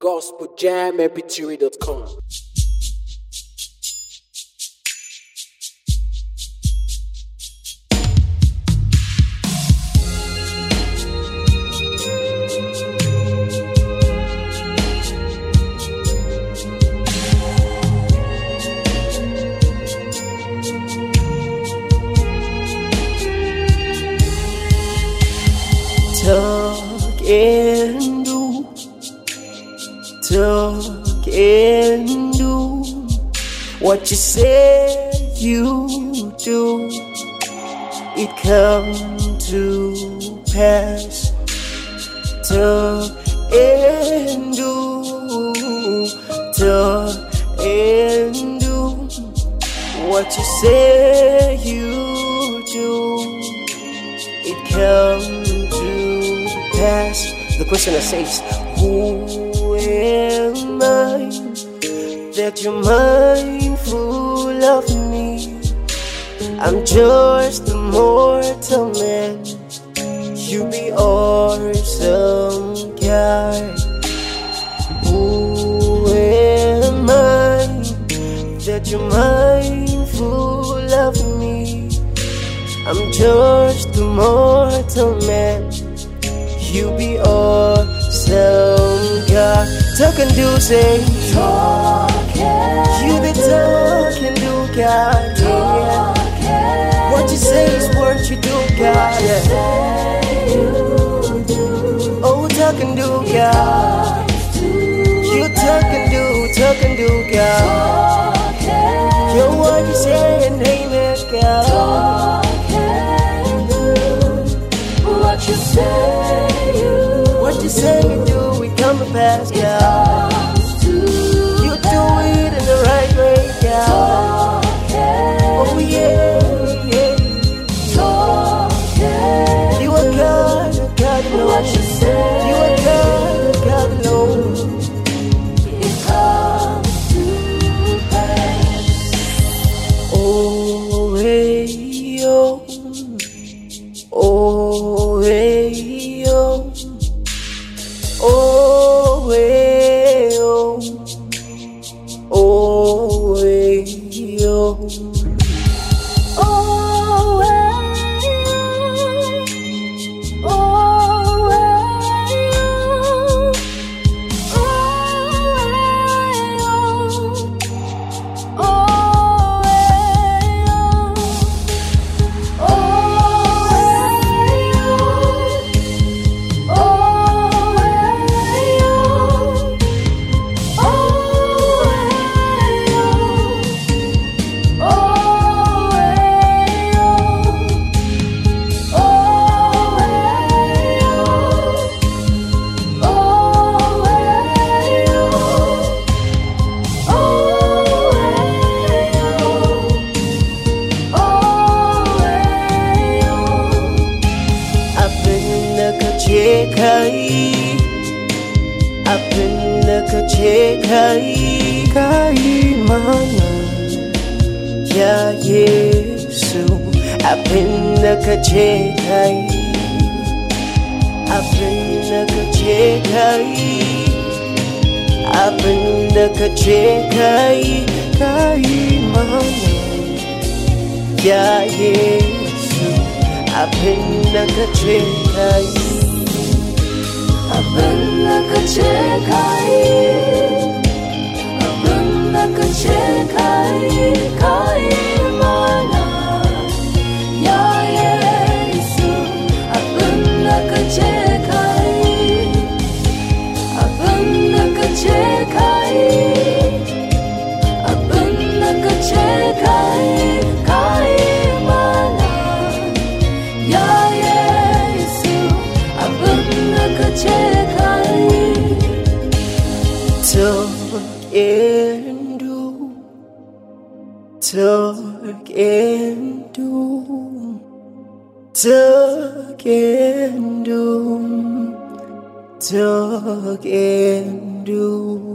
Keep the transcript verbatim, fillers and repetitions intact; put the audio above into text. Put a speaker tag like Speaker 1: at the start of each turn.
Speaker 1: gospel jam m p three dot com.
Speaker 2: Talk and do, talk and do what you say you do. It come to pass. Talk and do, talk and do what you say you do. It come past. The questioner says, who am I that you're mindful of me? I'm just a mortal man. You be awesome God. Who am I that you're mindful of me? I'm just a mortal man. You be awesome, God. Talk and do, say.
Speaker 3: Talk and
Speaker 2: you be talk and do, God.
Speaker 3: Talk
Speaker 2: Yeah. What you say is what you do, God.
Speaker 3: What you say you do.
Speaker 2: Oh, talk and do, God. You talk and do, talk and do, God.
Speaker 3: Talk and
Speaker 2: Yo, what you say and name it, God.
Speaker 3: Talk and do. What you say.
Speaker 2: What you say you do, we come to pass, God. You do it in the right way, God. Oh yeah, yeah. You are God, God alone. You are God, God alone.
Speaker 3: It comes to pass.
Speaker 2: Oh hey oh, oh hey oh. Oh, way, oh, oh, way, oh,
Speaker 3: oh, way, oh, way, oh, oh,
Speaker 2: Kai kai mana ya Yesu apenda kache kai apenda kache kai apenda kache kai kai mana ya Yesu apenda kache kai
Speaker 3: apenda kache kai apenda kache kai kai mana ya Yesu apenda kache kai apenda kache kai apenda kache kai kai mana ya Yesu apenda kache kai.
Speaker 2: Talk and do, talk and do, talk and do, talk and do.